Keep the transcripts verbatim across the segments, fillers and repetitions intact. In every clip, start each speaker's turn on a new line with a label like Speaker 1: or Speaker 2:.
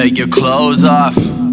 Speaker 1: take your clothes off.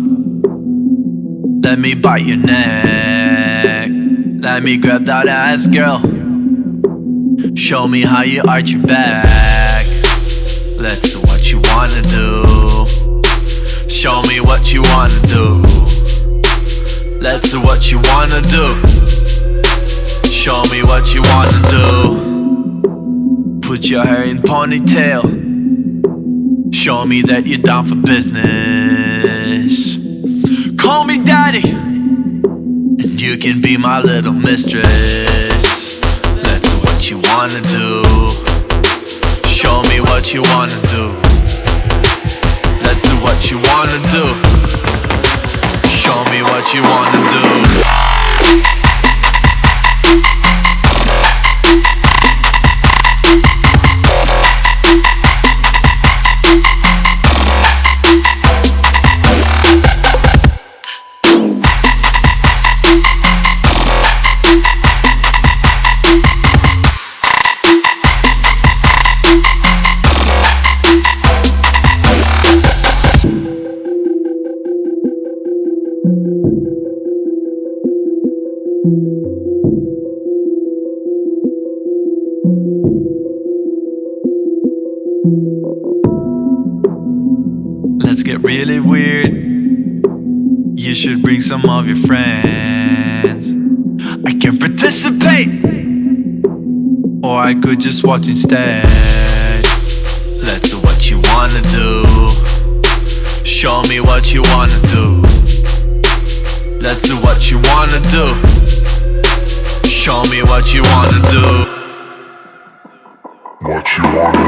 Speaker 1: Let me bite your neck. Let me grab that ass, girl. Show me how you arch your back. Let's do what you wanna do. Show me what you wanna do. Let's do what you wanna do. Show me what you wanna do. Put your hair in ponytail. Show me that you're down for business. Call me daddy, and you can be my little mistress. Let's do what you wanna do. Show me what you wanna do. Let's do what you wanna do. Show me what you wanna do. Let's get really weird. You should bring some of your friends. I can participate, or I could just watch instead. Let's do what you wanna do. Show me what you wanna do. Let's do what you wanna do. Show me what you wanna do.
Speaker 2: What you wanna